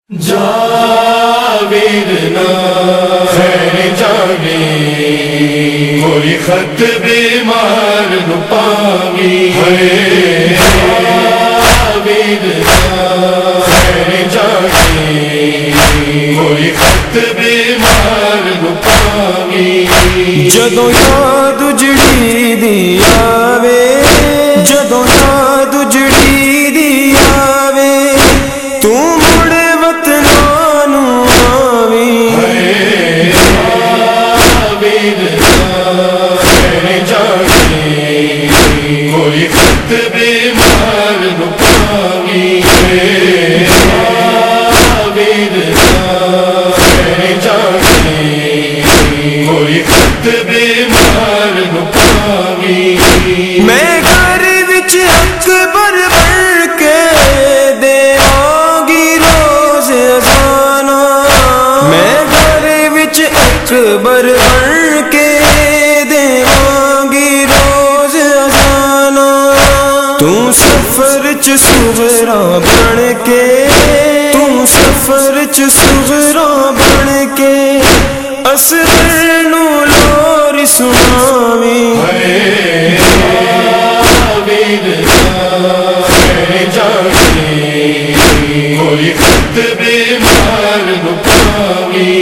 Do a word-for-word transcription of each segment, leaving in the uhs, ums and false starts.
جاوید نا خیر جاوی کوئی خط بیمار نو پاوی جاوید نا خیر جاوی کوئی خط بیمار نو پاوی جدوں یاد اجڑی دی آوے جدوں یاد اجڑی دی آوے تو مڑ وطناں نو آویں جاوید نا خیر جاوی کوئی خط بیمار نو پاوی جاوید نا خیر جاوی کوئی خط بیمار نو پاوی میں گھر وچ اکبر بن کے دیواں گی روز اذانا میں گھر وچ اکبر بن کے دیواں گی روز اذانا تو سفر چ صغرا بن کے تو سفر چ صغرا بن کے اصغر نو لوری سناویں جاوید نا خیر جاوی کوئی خط بیمار نو پاوی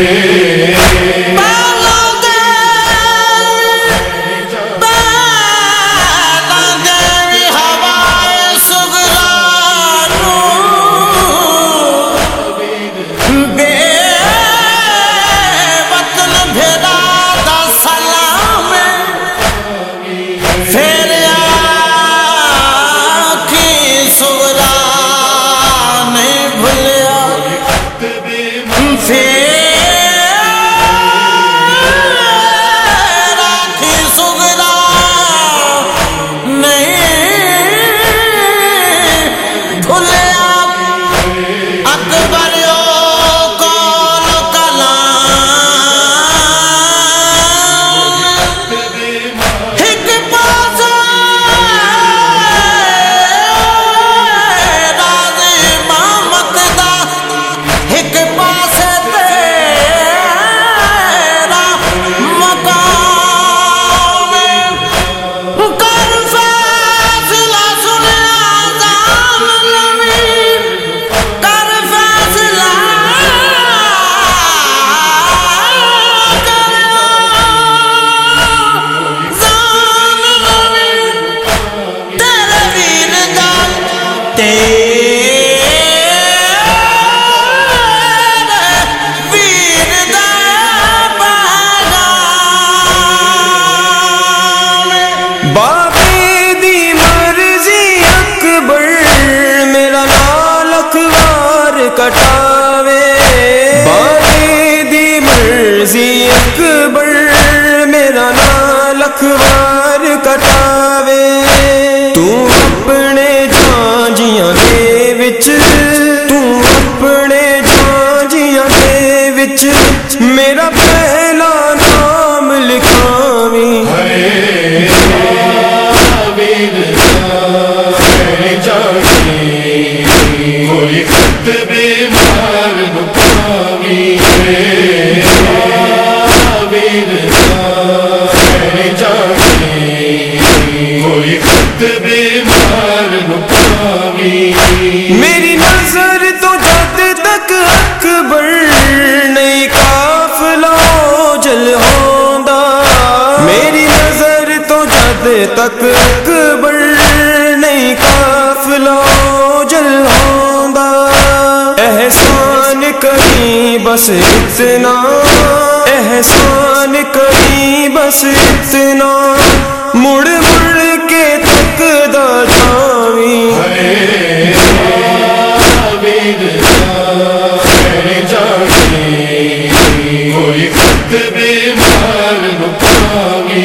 کٹاوے باقی دی مرضی اکبر میرا نال اخبار کٹاوے تو اپنے جانجیاں دے وچ تو اپنے جانجیاں دے وچ میرا پہلا نام لکھاویں جاوید نا خیر جاوی کوئی خط بیمار نو پاوی جاوید نا خیر جاوی کوئی خط بیمار نو پاوی میری نظر تو جد تک اکبر نہیں قافلہ جل ہوندا میری نظر تو جد تک اکبر نہیں قافلہ جل ہوندا احسان کریں بس اتنا احسان کریں بس اتنا مڑ مڑ کے تکدا جاویں جاوید نا خیر جاوی کوئی خط بیمار نو پاوی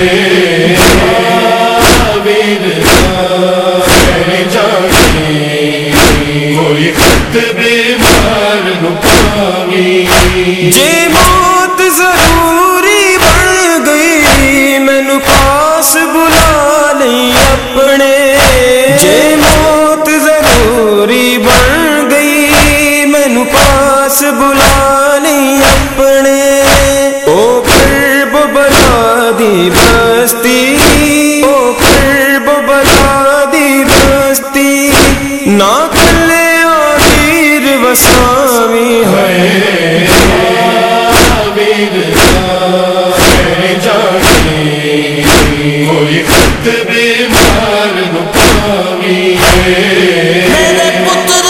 جاوید نا خیر جاوی کوئی خط بیمار نو پاوی جے موت ضروری بن گئی مینوں پاس بلا لئی اپنے جے موت ضروری بن گئی نہ کلے آخر وساوی ہے آمین میں جانے کوئی خط بیمار نو پاوی میرے پتر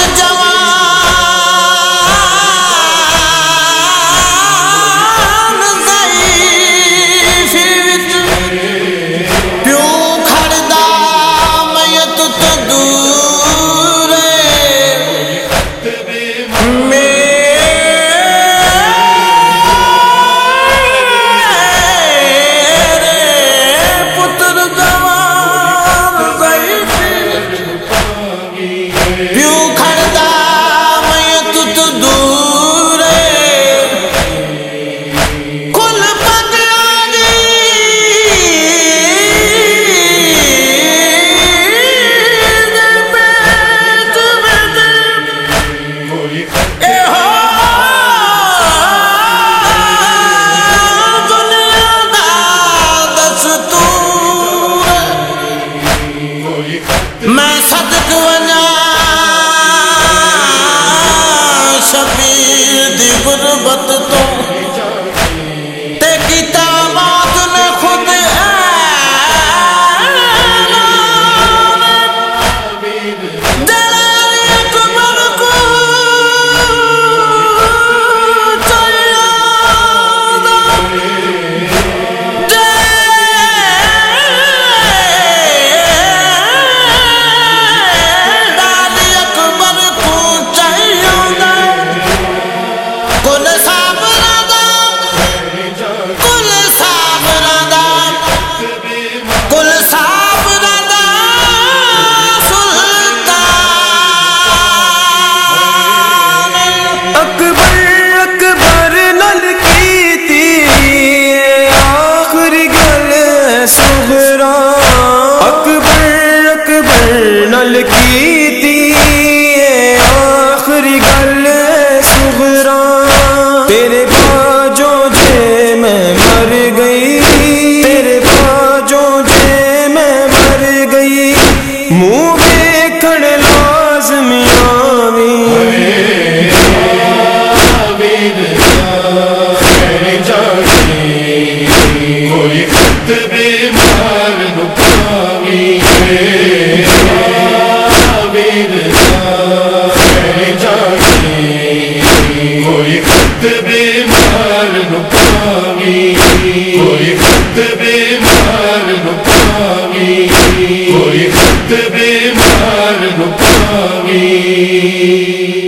جوان ضعیف وچ پیوں کھڑدا میت تو دور پیوں کھڑدا میت تو دور کل بندیاں دی پیٹ وچ اے ہو دنیا دا دستور میں صدق ونجا شبیر دی غربت تو تے کتابات نے خود دلال اکبر کو چاہیے دلال اکبر کو چاہیے کل صابراں دا کل صابراں دا کل صابراں دا سلطان اکبر اکبر نل کیتی آخری گل صغرا اکبر اکبر نل کیتی آخری گل صغرا تیرے باجوں جے میں مر گئی تیرے باجوں جے میں مر گئی منہ دیکھن لازمی آوی آمین میں جانے کوئی خط بیمار نو پاوی آمین میں جانے کوئی خط بیمار نو پاوی کوئی خط بیمار نو پاوی کوئی خط بیمار نو پاوی